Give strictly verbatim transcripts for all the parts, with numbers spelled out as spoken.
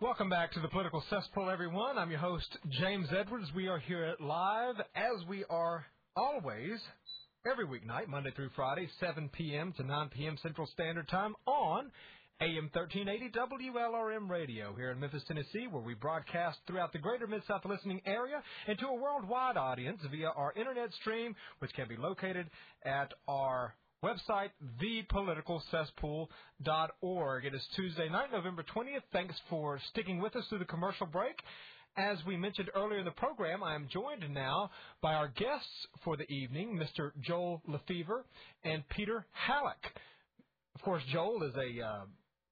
Welcome back to the Political Cesspool, everyone. I'm your host, James Edwards. We are here at live, as we are always, every weeknight, Monday through Friday, seven p.m. to nine p.m. Central Standard Time on A M thirteen eighty W L R M Radio here in Memphis, Tennessee, where we broadcast throughout the greater Mid-South listening area and to a worldwide audience via our internet stream, which can be located at our website, the political cesspool dot org. It is Tuesday night, November twentieth. Thanks for sticking with us through the commercial break. As we mentioned earlier in the program, I am joined now by our guests for the evening, Mister Joel Lefevre and Peter Halleck. Of course, Joel is a uh,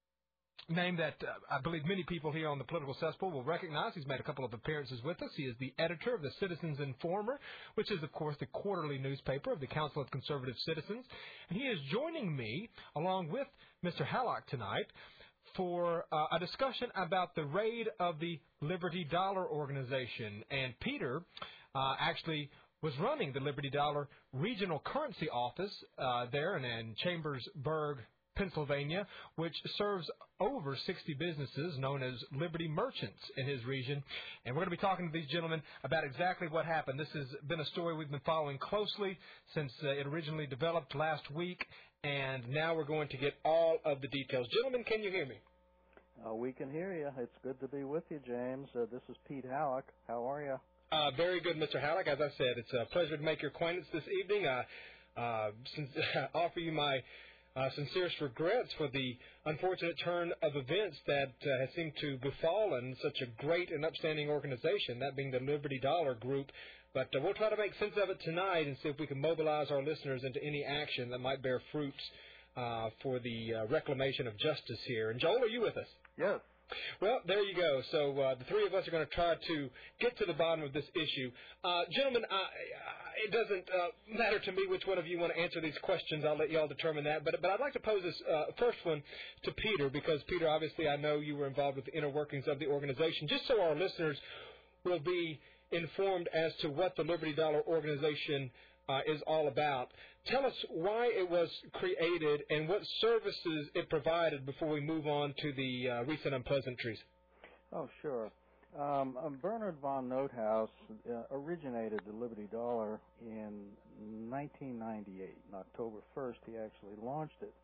name that uh, I believe many people here on the Political Cesspool will recognize. He's made a couple of appearances with us. He is the editor of the Citizens Informer, which is, of course, the quarterly newspaper of the Council of Conservative Citizens. And he is joining me, along with Mister Halleck tonight, for uh, a discussion about the raid of the Liberty Dollar organization. And Peter uh, actually was running the Liberty Dollar regional currency office uh, there in, in Chambersburg, Pennsylvania, which serves over sixty businesses known as Liberty Merchants in his region. And we're going to be talking to these gentlemen about exactly what happened. This has been a story we've been following closely since uh, it originally developed last week, and now we're going to get all of the details. Gentlemen, can you hear me? Uh, we can hear you. It's good to be with you, James. Uh, this is Pete Halleck. How are you? Uh, very good, Mister Halleck. As I said, it's a pleasure to make your acquaintance this evening. I uh, since, offer you my Uh, sincerest regrets for the unfortunate turn of events that uh, has seemed to befallen such a great and upstanding organization, that being the Liberty Dollar Group. But uh, we'll try to make sense of it tonight and see if we can mobilize our listeners into any action that might bear fruits uh, for the uh, reclamation of justice here. And Joel, are you with us? Yes. Well, there you go. So uh, the three of us are going to try to get to the bottom of this issue. Uh, gentlemen, I, I, it doesn't uh, matter to me which one of you want to answer these questions. I'll let you all determine that. But, but I'd like to pose this uh, first one to Peter, because, Peter, obviously I know you were involved with the inner workings of the organization. Just so our listeners will be informed as to what the Liberty Dollar organization Uh, is all about. Tell us why it was created and what services it provided before we move on to the uh, recent unpleasantries. Oh, sure. Um, um, Bernard von Nothaus uh, originated the Liberty Dollar in nineteen ninety-eight. On October first, he actually launched it.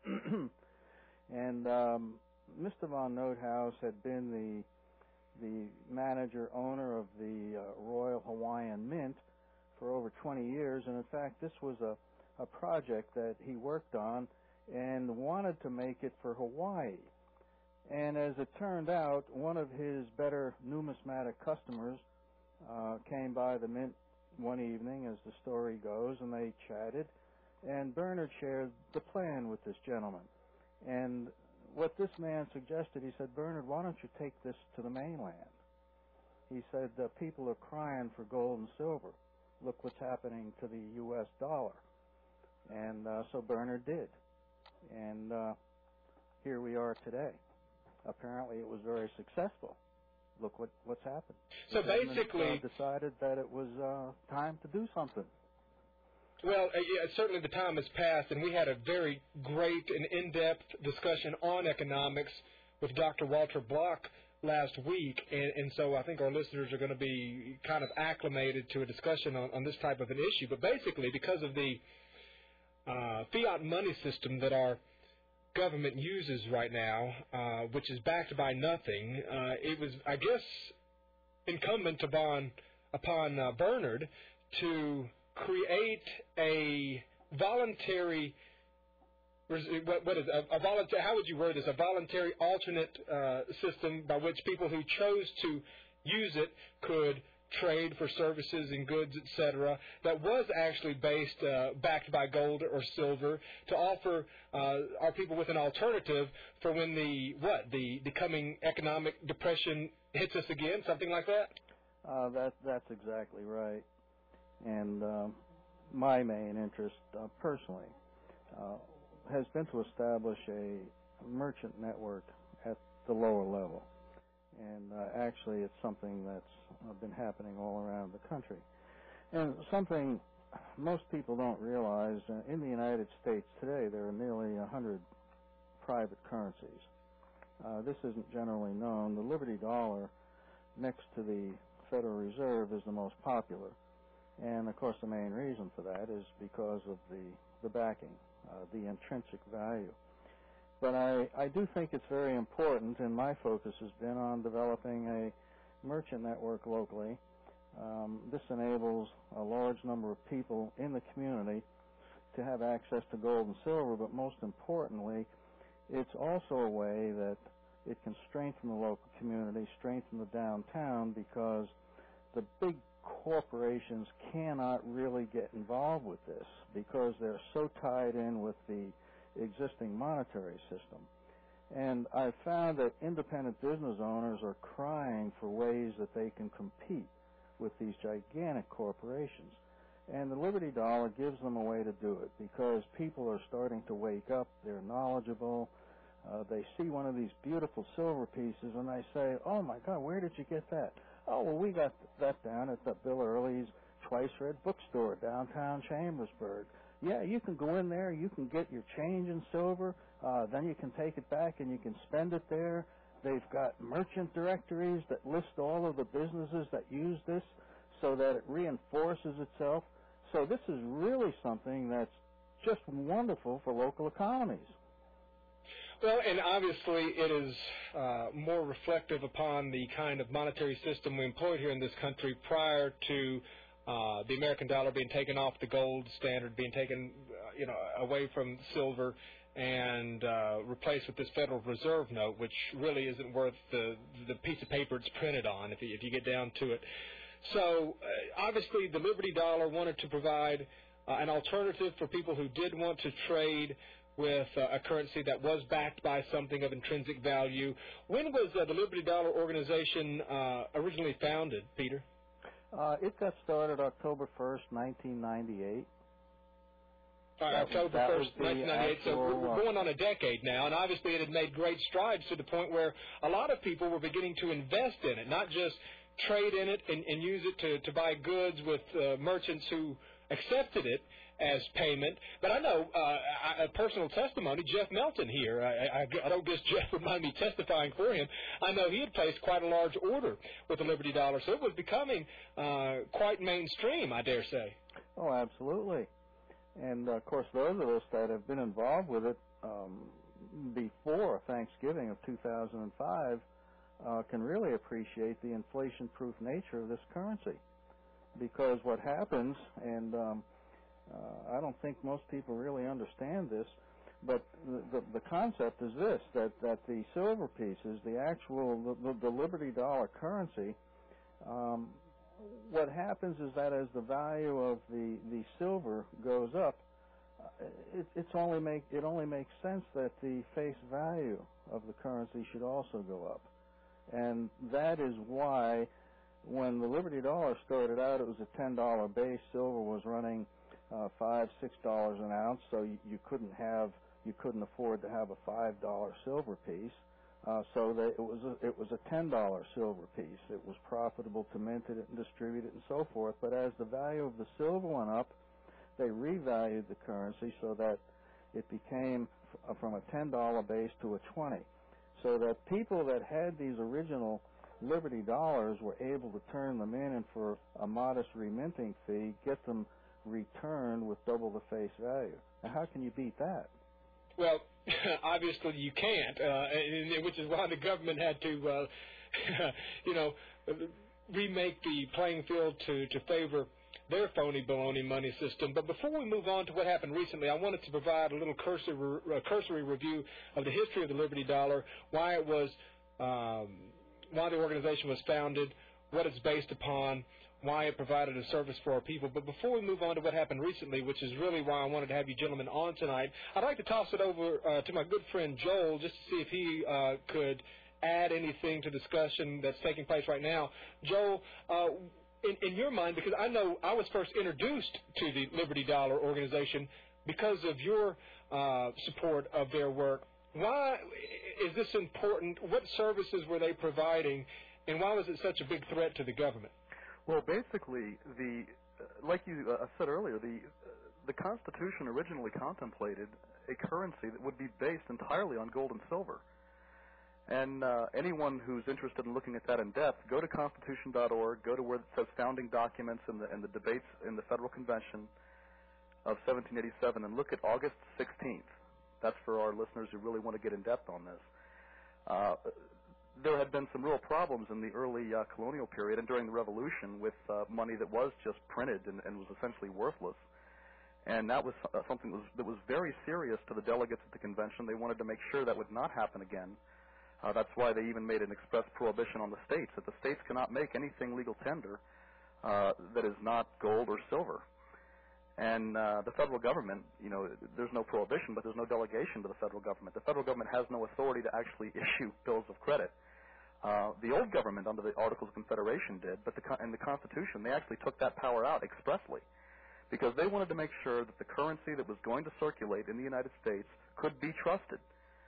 and um, Mister von Nothaus had been the the manager, owner of the uh, Royal Hawaiian Mint for over twenty years, and in fact this was a, a project that he worked on and wanted to make it for Hawaii. And as it turned out, one of his better numismatic customers uh, came by the mint one evening, as the story goes, and they chatted, and Bernard shared the plan with this gentleman. And what this man suggested, he said, Bernard, why don't you take this to the mainland? He said, uh, people are crying for gold and silver. Look what's happening to the U S dollar. And uh, so Bernard did. And uh, here we are today. Apparently it was very successful. Look what, what's happened. So the basically... Uh, decided that it was uh, time to do something. Well, uh, yeah, certainly the time has passed, and we had a very great and in-depth discussion on economics with Doctor Walter Block last week, and, and so I think our listeners are going to be kind of acclimated to a discussion on, on this type of an issue. But basically, because of the uh, fiat money system that our government uses right now, uh, which is backed by nothing, uh, it was, I guess, incumbent upon, upon uh, Bernard to create a voluntary What, what is a, a voluntary? How would you word this? A voluntary alternate uh, system by which people who chose to use it could trade for services and goods, et cetera. That was actually based, uh, backed by gold or silver, to offer uh, our people with an alternative for when the what the, the coming economic depression hits us again, something like that. Uh, that that's exactly right. And um, my main interest, uh, personally. Uh, has been to establish a merchant network at the lower level. And uh, actually it's something that's uh, been happening all around the country. And something most people don't realize, uh, in the United States today there are nearly one hundred private currencies. uh, this isn't generally known. The Liberty Dollar, next to the Federal Reserve, is the most popular. And, of course, the main reason for that is because of the, the backing, uh, the intrinsic value. But I, I do think it's very important, and my focus has been on developing a merchant network locally. Um, this enables a large number of people in the community to have access to gold and silver, but most importantly, it's also a way that it can strengthen the local community, strengthen the downtown, because the big corporations cannot really get involved with this because they're so tied in with the existing monetary system. And I've found that independent business owners are crying for ways that they can compete with these gigantic corporations. And the Liberty Dollar gives them a way to do it because people are starting to wake up. They're knowledgeable. Uh, they see one of these beautiful silver pieces and they say, oh, my God, where did you get that? Oh, well, we got that down at the Bill Early's Twice Read bookstore downtown Chambersburg. Yeah, you can go in there. You can get your change in silver. Uh, then you can take it back and you can spend it there. They've got merchant directories that list all of the businesses that use this so that it reinforces itself. So this is really something that's just wonderful for local economies. Well, and obviously it is uh, more reflective upon the kind of monetary system we employed here in this country prior to uh, the American dollar being taken off the gold standard, being taken, uh, you know, away from silver and uh, replaced with this Federal Reserve note, which really isn't worth the the piece of paper it's printed on, if you, if you get down to it. So uh, obviously the Liberty Dollar wanted to provide uh, an alternative for people who did want to trade with uh, a currency that was backed by something of intrinsic value. When was uh, the Liberty Dollar organization uh, originally founded, Peter? Uh, it got started October first, nineteen ninety-eight. All right, October first, nineteen ninety-eight. So we're, we're going on a decade now, and obviously it had made great strides to the point where a lot of people were beginning to invest in it, not just trade in it and, and use it to, to buy goods with uh, merchants who accepted it as payment. But I know uh, a personal testimony, Jeff Melton here, I, I, I don't guess Jeff would mind me testifying for him. I know he had placed quite a large order with the Liberty Dollar, so it was becoming uh, quite mainstream, I dare say. Oh, absolutely. And, uh, of course, those of us that have been involved with it um, before Thanksgiving of two thousand five uh, can really appreciate the inflation-proof nature of this currency. Because what happens, and um, uh, I don't think most people really understand this, but the, the, the concept is this, that, that the silver pieces, the actual, the, the Liberty Dollar currency, um, what happens is that as the value of the, the silver goes up, uh, it, it's only make, it only makes sense that the face value of the currency should also go up. And that is why when the Liberty Dollar started out, it was a ten dollar base. Silver was running uh, five, six dollars an ounce, so you, you couldn't have, you couldn't afford to have a five dollar silver piece. Uh, so that it was a, it was a ten dollar silver piece. It was profitable to mint it and distribute it and so forth. But as the value of the silver went up, they revalued the currency so that it became f- from a ten dollar base to a twenty. So that people that had these original Liberty Dollars were able to turn them in and for a modest reminting fee get them returned with double the face value. Now, how can you beat that? Well, obviously you can't, uh, and, which is why the government had to, uh, you know, remake the playing field to, to favor their phony baloney money system. But before we move on to what happened recently, I wanted to provide a little cursory, uh, cursory review of the history of the Liberty Dollar, why it was, um, why the organization was founded, what it's based upon, why it provided a service for our people. But before we move on to what happened recently, which is really why I wanted to have you gentlemen on tonight, I'd like to toss it over uh, to my good friend Joel just to see if he uh, could add anything to the discussion that's taking place right now. Joel, uh, in, in your mind, because I know I was first introduced to the Liberty Dollar organization because of your uh, support of their work, why is this important? What services were they providing, and why was it such a big threat to the government? Well, basically, the uh, like you uh, said earlier, the uh, the Constitution originally contemplated a currency that would be based entirely on gold and silver. And uh, anyone who's interested in looking at that in depth, go to constitution dot org, go to where it says founding documents and the, and the debates in the Federal Convention of seventeen eighty-seven, and look at August sixteenth. That's for our listeners who really want to get in depth on this. Uh, there had been some real problems in the early uh, colonial period and during the Revolution with uh, money that was just printed and, and was essentially worthless. And that was uh, something that was, that was very serious to the delegates at the convention. They wanted to make sure that would not happen again. Uh, that's why they even made an express prohibition on the states, that the states cannot make anything legal tender uh, that is not gold or silver. And uh, the federal government, you know, there's no prohibition, but there's no delegation to the federal government. The federal government has no authority to actually issue bills of credit. Uh, the old government under the Articles of Confederation did, but the, in the Constitution, they actually took that power out expressly because they wanted to make sure that the currency that was going to circulate in the United States could be trusted.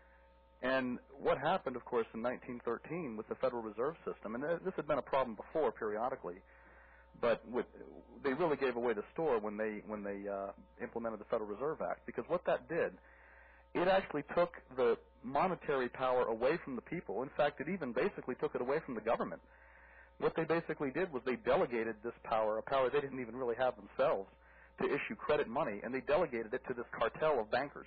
And what happened, of course, in nineteen thirteen with the Federal Reserve System, and this had been a problem before periodically, but with, they really gave away the store when they when they uh, implemented the Federal Reserve Act, because what that did, it actually took the monetary power away from the people. In fact, it even basically took it away from the government. What they basically did was they delegated this power, a power they didn't even really have themselves, to issue credit money, and they delegated it to this cartel of bankers.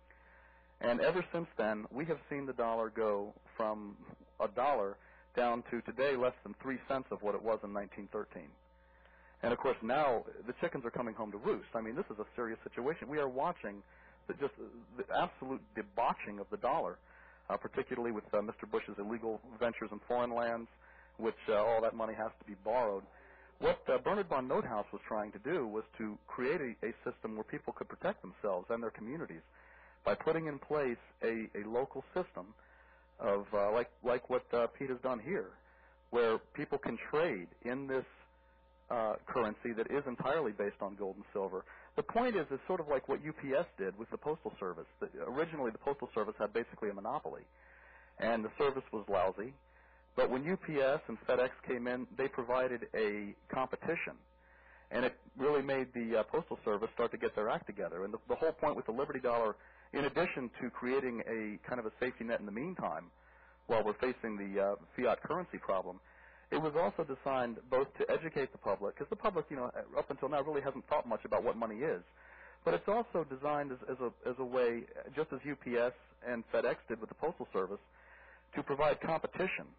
And ever since then, we have seen the dollar go from a dollar down to today less than three cents of what it was in nineteen thirteen. And, of course, now the chickens are coming home to roost. I mean, this is a serious situation. We are watching the, just the absolute debauching of the dollar, uh, particularly with uh, Mister Bush's illegal ventures in foreign lands, which uh, all that money has to be borrowed. What uh, Bernard von Noothouse was trying to do was to create a, a system where people could protect themselves and their communities by putting in place a, a local system of uh, like like what uh, Pete has done here, where people can trade in this uh, currency that is entirely based on gold and silver. The point is, it's sort of like what U P S did with the Postal Service. The, originally, the Postal Service had basically a monopoly, and the service was lousy. But when U P S and FedEx came in, they provided a competition, and it really made the uh, Postal Service start to get their act together. And the, the whole point with the Liberty Dollar, in addition to creating a kind of a safety net in the meantime, while we're facing the uh, fiat currency problem, it was also designed both to educate the public, because the public, you know, up until now really hasn't thought much about what money is, but it's also designed as, as, a, as a way, just as U P S and FedEx did with the Postal Service, to provide competition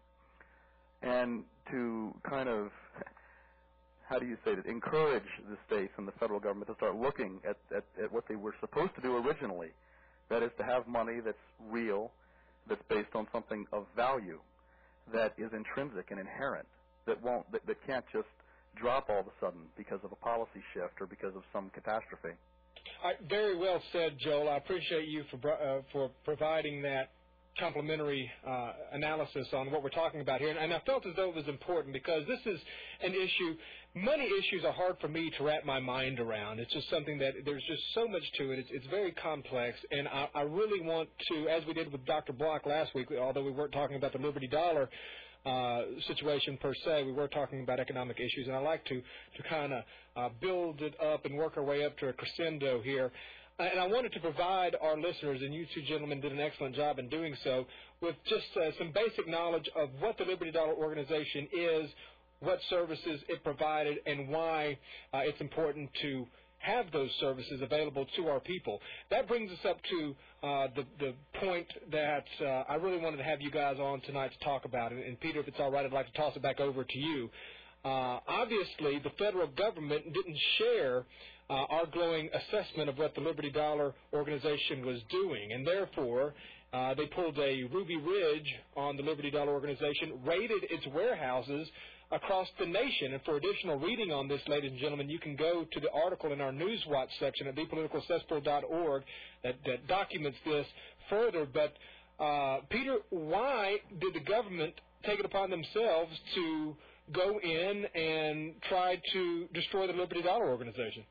and to kind of, how do you say that, encourage the states and the federal government to start looking at, at, at what they were supposed to do originally. That is to have money that's real, that's based on something of value, that is intrinsic and inherent, that won't, that, that can't just drop all of a sudden because of a policy shift or because of some catastrophe. All right, very well said, Joel. I appreciate you for uh, for providing that complementary uh, analysis on what we're talking about here. And, and I felt as though it was important because this is an issue. Money issues are hard for me to wrap my mind around. It's just something that there's just so much to it. It's, it's very complex. And I, I really want to, as we did with Doctor Block last week, although we weren't talking about the Liberty Dollar uh, situation per se, we were talking about economic issues. And I like to, to kind of uh, build it up and work our way up to a crescendo here. And I wanted to provide our listeners, and you two gentlemen did an excellent job in doing so, with just uh, some basic knowledge of what the Liberty Dollar organization is, what services it provided, and why uh, it's important to have those services available to our people. That brings us up to uh, the, the point that uh, I really wanted to have you guys on tonight to talk about. And, and Peter, if it's all right, I'd like to toss it back over to you. Uh, obviously, the federal government didn't share uh, our glowing assessment of what the Liberty Dollar organization was doing, and therefore uh, they pulled a Ruby Ridge on the Liberty Dollar organization, raided its warehouses across the nation. And for additional reading on this, ladies and gentlemen, you can go to the article in our News Watch section at the political cesspool dot org that, that documents this further. But, uh, Peter, why did the government take it upon themselves to go in and try to destroy the Liberty Dollar organization?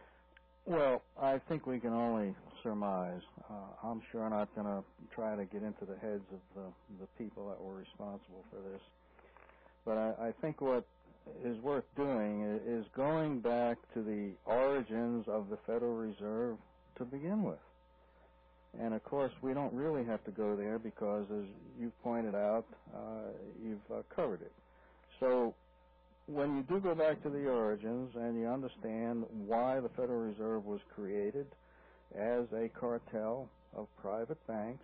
Well, I think we can only surmise. Uh, I'm sure not going to try to get into the heads of the, the people that were responsible for this. But I, I think what is worth doing is going back to the origins of the Federal Reserve to begin with. And, of course, we don't really have to go there because, as you've pointed out, uh, you've uh, covered it. So when you do go back to the origins and you understand why the Federal Reserve was created as a cartel of private banks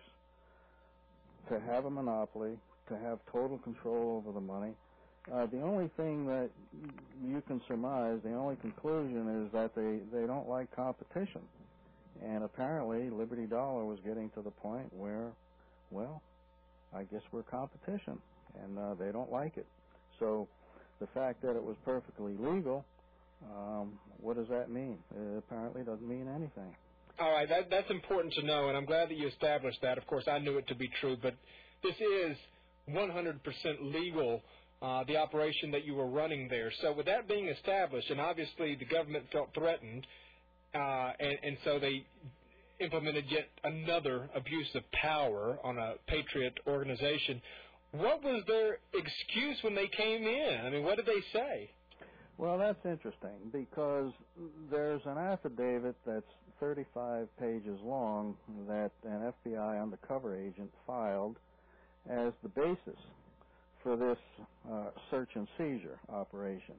to have a monopoly, to have total control over the money, uh, the only thing that you can surmise, the only conclusion is that they, they don't like competition. And apparently Liberty Dollar was getting to the point where, well, I guess we're competition, and uh, they don't like it. So the fact that it was perfectly legal, um, what does that mean? It apparently doesn't mean anything. All right, that, that's important to know, and I'm glad that you established that. Of course, I knew it to be true, but this is one hundred percent legal, uh, the operation that you were running there. So with that being established, and obviously the government felt threatened, uh, and, and so they implemented yet another abuse of power on a patriot organization. What was their excuse when they came in? I mean, what did they say? Well, that's interesting because there's an affidavit that's thirty-five pages long that an F B I undercover agent filed as the basis for this uh, search and seizure operation.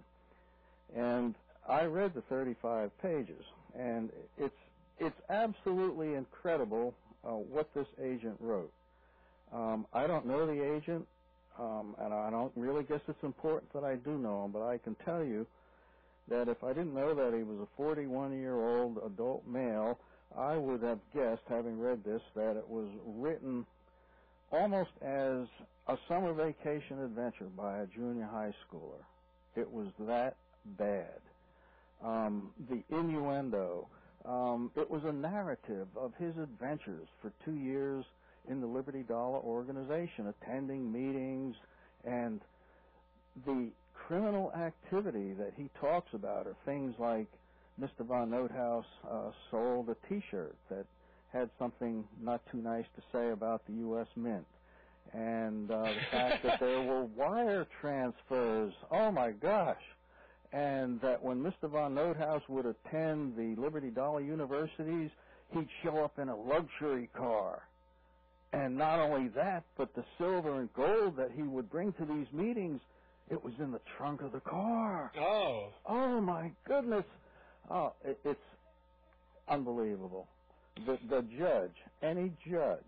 And I read the thirty-five pages, and it's it's absolutely incredible uh, what this agent wrote. Um, I don't know the agent, um, and I don't really guess it's important that I do know him, but I can tell you that if I didn't know that he was a forty-one-year-old adult male, I would have guessed, having read this, that it was written almost as a summer vacation adventure by a junior high schooler. It was that bad. Um, the innuendo, um, it was a narrative of his adventures for two years in the Liberty Dollar organization, attending meetings, and the criminal activity that he talks about are things like Mister Von Nothaus uh, sold a T-shirt that had something not too nice to say about the U S Mint, and uh, the fact that there were wire transfers, oh my gosh, and that when Mister Von Nothaus would attend the Liberty Dollar universities, he'd show up in a luxury car. And not only that, but the silver and gold that he would bring to these meetings, it was in the trunk of the car. Oh. Oh, my goodness. Oh, it, it's unbelievable. The, the judge, any judge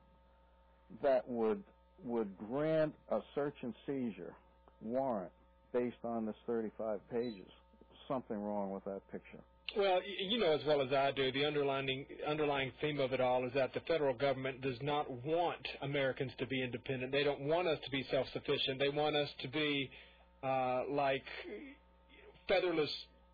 that would would grant a search and seizure warrant based on this thirty-five pages, something wrong with that picture. Well, you know as well as I do, the underlying underlying theme of it all is that the federal government does not want Americans to be independent. They don't want us to be self-sufficient. They want us to be uh, like featherless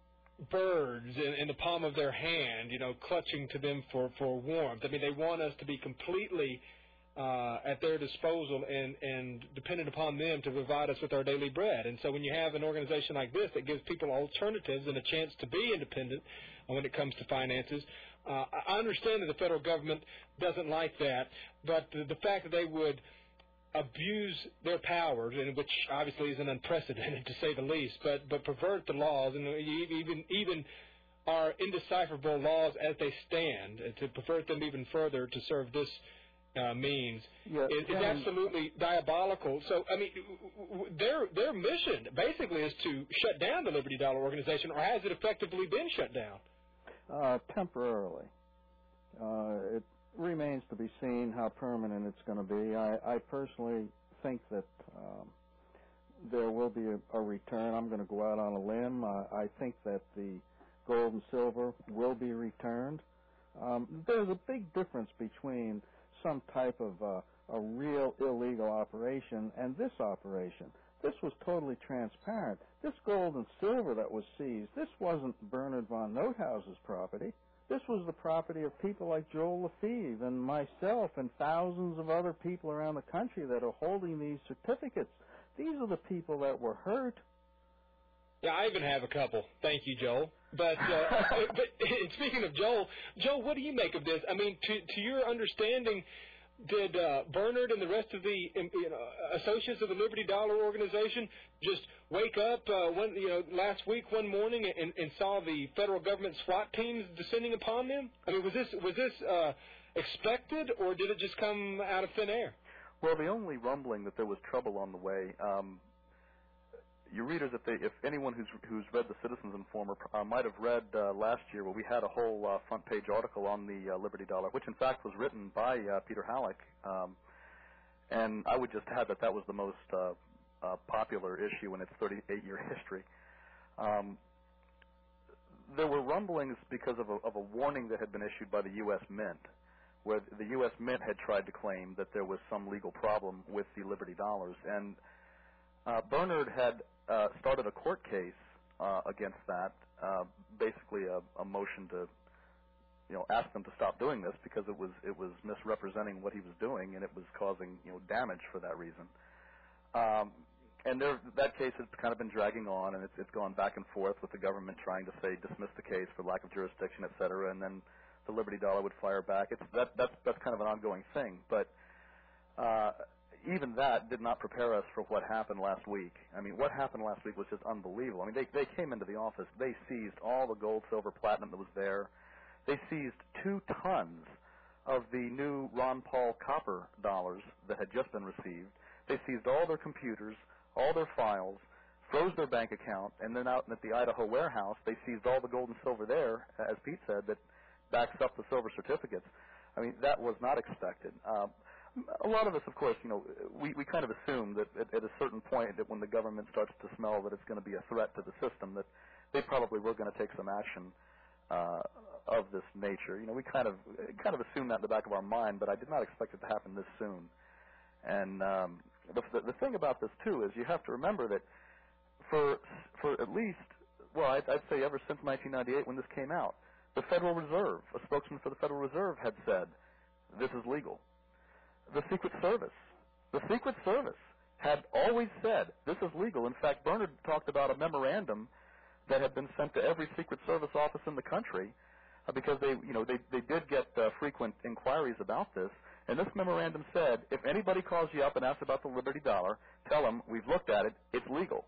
birds in, in the palm of their hand, you know, clutching to them for, for warmth. I mean, they want us to be completely uh, at their disposal and, and dependent upon them to provide us with our daily bread. And so when you have an organization like this that gives people alternatives and a chance to be independent when it comes to finances, uh, I understand that the federal government doesn't like that, but the, the fact that they would abuse their powers, and which obviously isn't unprecedented to say the least, but, but pervert the laws and even even our indecipherable laws as they stand, and to pervert them even further to serve this Uh, means yeah, is, is absolutely diabolical. So, I mean, their their mission basically is to shut down the Liberty Dollar organization, or has it effectively been shut down? Uh, temporarily. Uh, it remains to be seen how permanent it's going to be. I, I personally think that um, there will be a, a return. I'm going to go out on a limb. Uh, I think that the gold and silver will be returned. Um, there's a big difference between some type of uh, a real illegal operation and this operation. This was totally transparent. This gold and silver that was seized, this wasn't Bernard Von Nothaus's property. This was the property of people like Joel Lefebvre and myself and thousands of other people around the country that are holding these certificates. These are the people that were hurt. Yeah, I even have a couple. Thank you, Joel. But, uh, but speaking of Joel, Joel, what do you make of this? I mean, to, to your understanding, did uh, Bernard and the rest of the you know, associates of the Liberty Dollar organization just wake up uh, one, you know, last week one morning and, and saw the federal government SWAT teams descending upon them? I mean, was this was this uh, expected, or did it just come out of thin air? Well, the only rumbling that there was trouble on the way, um, your readers, if, they, if anyone who's, who's read the Citizens Informer uh, might have read uh, last year where we had a whole uh, front-page article on the uh, Liberty Dollar, which in fact was written by uh, Peter Halleck. Um, and I would just add that that was the most uh, uh, popular issue in its thirty-eight-year history. Um, there were rumblings because of a, of a warning that had been issued by the U S Mint, where the U S Mint had tried to claim that there was some legal problem with the Liberty Dollars. And uh, Bernard had uh, started a court case uh, against that, uh, basically a, a motion to, you know, ask them to stop doing this because it was it was misrepresenting what he was doing and it was causing, you know, damage for that reason. Um, and there, that case has kind of been dragging on, and it's, it's gone back and forth with the government trying to say dismiss the case for lack of jurisdiction, et cetera, and then the Liberty Dollar would fire back. It's that that's that's kind of an ongoing thing, but uh, even that did not prepare us for what happened last week. I mean, what happened last week was just unbelievable. I mean, they they came into the office, they seized all the gold, silver, platinum that was there. They seized two tons of the new Ron Paul copper dollars that had just been received. They seized all their computers, all their files, froze their bank account, and then out at the Idaho warehouse, they seized all the gold and silver there, as Pete said, that backs up the silver certificates. I mean, that was not expected. Um, a lot of us, of course, you know, we, we kind of assume that at, at a certain point that when the government starts to smell that it's going to be a threat to the system, that they probably were going to take some action uh, of this nature. You know, we kind of kind of assumed that in the back of our mind, but I did not expect it to happen this soon. And um, the, the, the thing about this, too, is you have to remember that for for at least, well, I'd, I'd say ever since nineteen ninety-eight when this came out, the Federal Reserve, a spokesman for the Federal Reserve had said, this is legal. The Secret Service, the Secret Service had always said, this is legal. In fact, Bernard talked about a memorandum that had been sent to every Secret Service office in the country uh, because they, you know, they, they did get uh, frequent inquiries about this. And this memorandum said, if anybody calls you up and asks about the Liberty Dollar, tell them, we've looked at it, it's legal.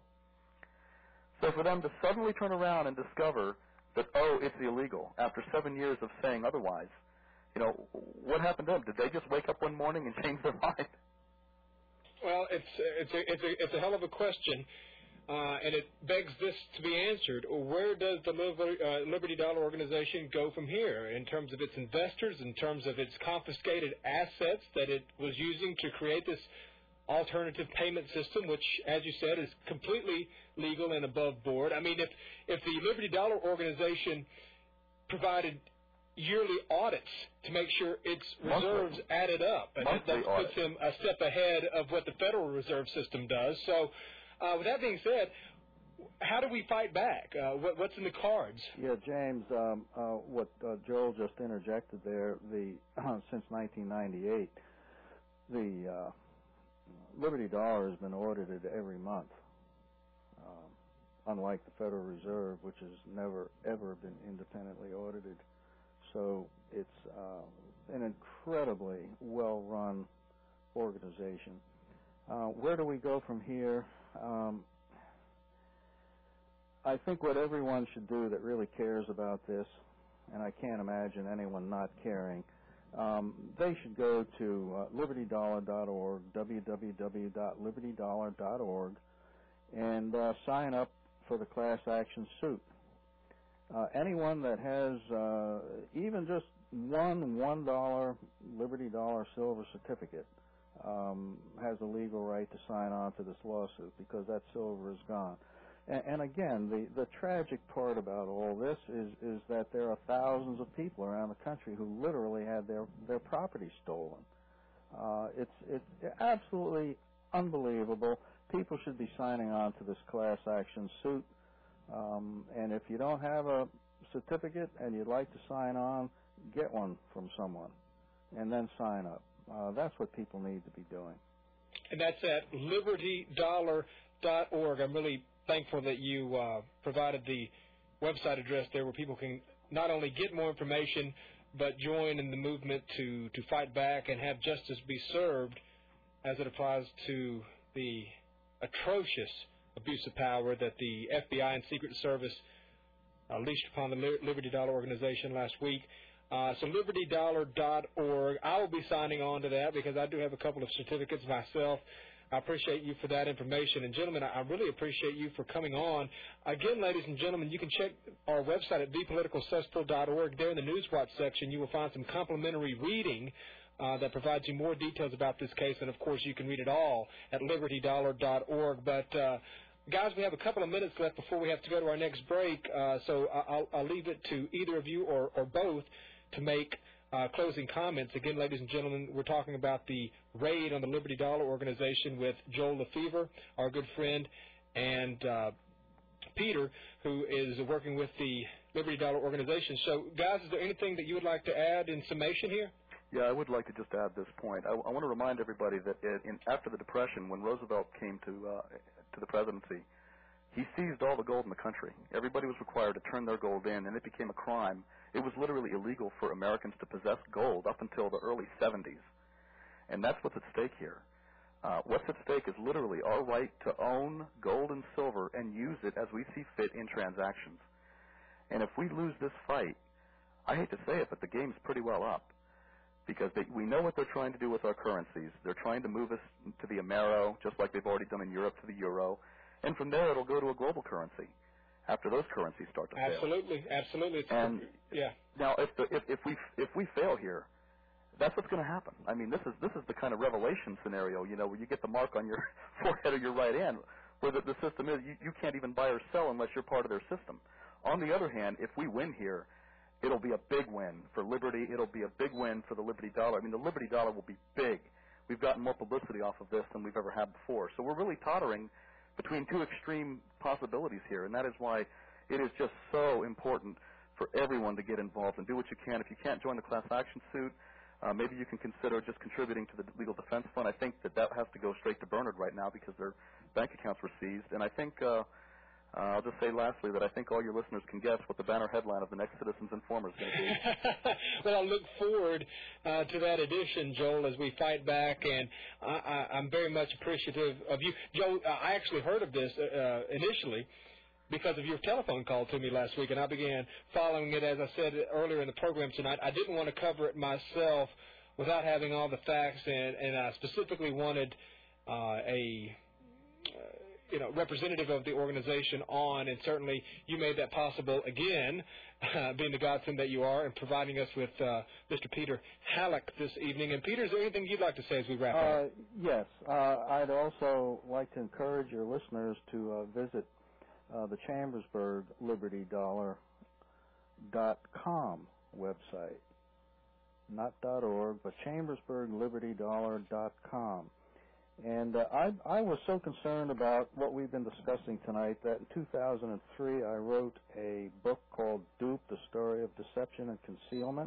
So for them to suddenly turn around and discover that, oh, it's illegal, after seven years of saying otherwise, you know, what happened to them? Did they just wake up one morning and change their mind? Well, it's it's a it's a it's a hell of a question, uh, and it begs this to be answered. Where does the Liberty, uh, Liberty Dollar organization go from here in terms of its investors, in terms of its confiscated assets that it was using to create this alternative payment system, which, as you said, is completely legal and above board? I mean, if if the Liberty Dollar organization provided yearly audits to make sure its reserves Monthly. added up, and that, that puts them a step ahead of what the Federal Reserve System does. So, uh, with that being said, how do we fight back? Uh, what, what's in the cards? Yeah, James, um, uh, what uh, Joel just interjected there, the uh, since nineteen ninety-eight, the uh, Liberty Dollar has been audited every month, um, unlike the Federal Reserve, which has never, ever been independently audited. So it's uh, an incredibly well-run organization. Uh, where do we go from here? Um, I think what everyone should do that really cares about this, and I can't imagine anyone not caring, um, they should go to uh, liberty dollar dot org, w w w dot liberty dollar dot org, and uh, sign up for the class action suit. Uh, anyone that has uh, even just one one dollar Liberty Dollar silver certificate um, has a legal right to sign on to this lawsuit because that silver is gone. And, and again, the, the tragic part about all this is, is that there are thousands of people around the country who literally had their, their property stolen. Uh, it's, it's absolutely unbelievable. People should be signing on to this class action suit. Um, and if you don't have a certificate and you'd like to sign on, get one from someone and then sign up. Uh, that's what people need to be doing. And that's at liberty dollar dot org. I'm really thankful that you uh, provided the website address there where people can not only get more information but join in the movement to, to fight back and have justice be served as it applies to the atrocious abuse of power that the F B I and Secret Service unleashed upon the Liberty Dollar organization last week. Uh, so liberty dollar dot org. I will be signing on to that because I do have a couple of certificates myself. I appreciate you for that information. And, gentlemen, I really appreciate you for coming on. Again, ladies and gentlemen, you can check our website at the political cesspool dot org. There in the News Watch section, you will find some complimentary reading uh, that provides you more details about this case. And, of course, you can read it all at liberty dollar dot org. But, uh, guys, we have a couple of minutes left before we have to go to our next break. Uh, so I'll, I'll leave it to either of you or, or both to make Uh, closing comments. Again, ladies and gentlemen, we're talking about the raid on the Liberty Dollar organization with Joel Lefevre, our good friend, and uh, Peter, who is working with the Liberty Dollar organization. So, guys, is there anything that you would like to add in summation here? Yeah, I would like to just add this point. I, I want to remind everybody that in, after the Depression, when Roosevelt came to uh, to the presidency, he seized all the gold in the country. Everybody was required to turn their gold in, and it became a crime. It was literally illegal for Americans to possess gold up until the early seventies. And that's what's at stake here. Uh, what's at stake is literally our right to own gold and silver and use it as we see fit in transactions. And if we lose this fight, I hate to say it, but the game's pretty well up. Because they, we know what they're trying to do with our currencies. They're trying to move us to the Amero, just like they've already done in Europe to the euro. And from there, it'll go to a global currency after those currencies start to fail. Absolutely, absolutely. It's and yeah. Now, if, the, if, if we if we fail here, that's what's going to happen. I mean, this is this is the kind of revelation scenario, you know, where you get the mark on your forehead or your right hand, where the, the system is you, you can't even buy or sell unless you're part of their system. On the other hand, if we win here, it'll be a big win for liberty. It'll be a big win for the Liberty Dollar. I mean, the Liberty Dollar will be big. We've gotten more publicity off of this than we've ever had before. So we're really tottering between two extreme possibilities here, and that is why it is just so important for everyone to get involved and do what you can. If you can't join the class action suit, uh, maybe you can consider just contributing to the Legal Defense Fund. I think that that has to go straight to Bernard right now because their bank accounts were seized. And I think, uh, uh, I'll just say lastly that I think all your listeners can guess what the banner headline of the next Citizens Informer is going to be. Well, I look forward uh, to that edition, Joel, as we fight back, and I, I, I'm very much appreciative of you. Joel, I actually heard of this uh, initially because of your telephone call to me last week, and I began following it, as I said earlier in the program tonight. I didn't want to cover it myself without having all the facts, and, and I specifically wanted uh, a... Uh, you know, representative of the organization on, and certainly you made that possible again, uh, being the godsend that you are, and providing us with uh, Mister Peter Halleck this evening. And, Peter, is there anything you'd like to say as we wrap uh, up? Yes. Uh, I'd also like to encourage your listeners to uh, visit uh, the Chambersburg Liberty Dollar dot com website. Not .org, but Chambersburg Liberty Dollar dot com. And uh, I, I was so concerned about what we've been discussing tonight that in two thousand three I wrote a book called Dupe, The Story of Deception and Concealment.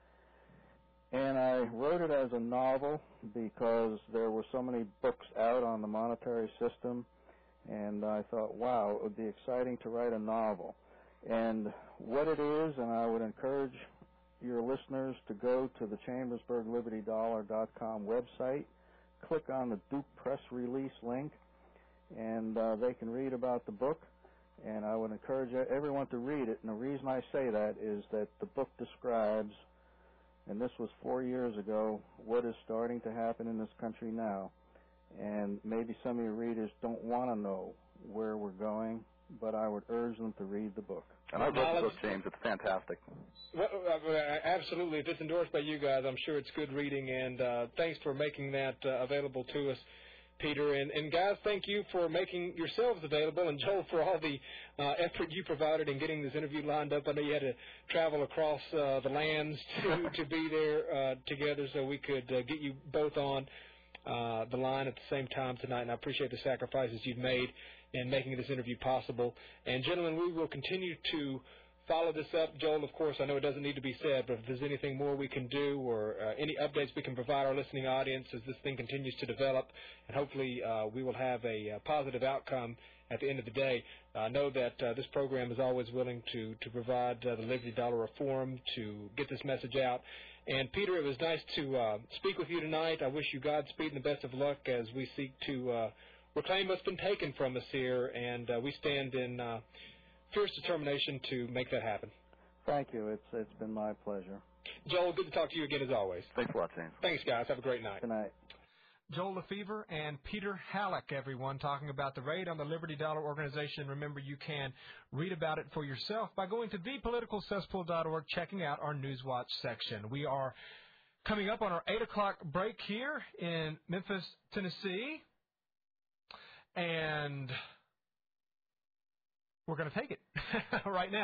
And I wrote it as a novel because there were so many books out on the monetary system. And I thought, wow, it would be exciting to write a novel. And what it is, and I would encourage your listeners to go to the Chambersburg Liberty Dollar dot com website, click on the Duke press release link, and uh, they can read about the book. And I would encourage everyone to read it. And the reason I say that is that the book describes, and this was four years ago, what is starting to happen in this country now. And maybe some of your readers don't want to know where we're going, but I would urge them to read the book. And I read the book, James. It's fantastic. Well, absolutely. If it's endorsed by you guys, I'm sure it's good reading, and uh, thanks for making that uh, available to us, Peter. And, and, guys, thank you for making yourselves available, and Joel, for all the uh, effort you provided in getting this interview lined up. I know you had to travel across uh, the lands to, to be there uh, together so we could uh, get you both on uh, the line at the same time tonight, and I appreciate the sacrifices you've made in making this interview possible. And, gentlemen, we will continue to follow this up. Joel, of course, I know it doesn't need to be said, but if there's anything more we can do or uh, any updates we can provide our listening audience as this thing continues to develop, and hopefully uh, we will have a uh, positive outcome at the end of the day. I uh, know that uh, this program is always willing to, to provide uh, the Liberty Dollar reform to get this message out. And, Peter, it was nice to uh, speak with you tonight. I wish you Godspeed and the best of luck as we seek to uh, reclaim what's been taken from us here, and uh, we stand in uh, fierce determination to make that happen. Thank you. It's It's been my pleasure. Joel, good to talk to you again as always. Thanks a lot, James. Thanks, guys. Have a great night. Good night. Joel Lefevre and Peter Halleck, everyone, talking about the raid on the Liberty Dollar organization. Remember, you can read about it for yourself by going to the political cesspool dot org, checking out our Newswatch section. We are coming up on our eight o'clock break here in Memphis, Tennessee, and we're going to take it right now.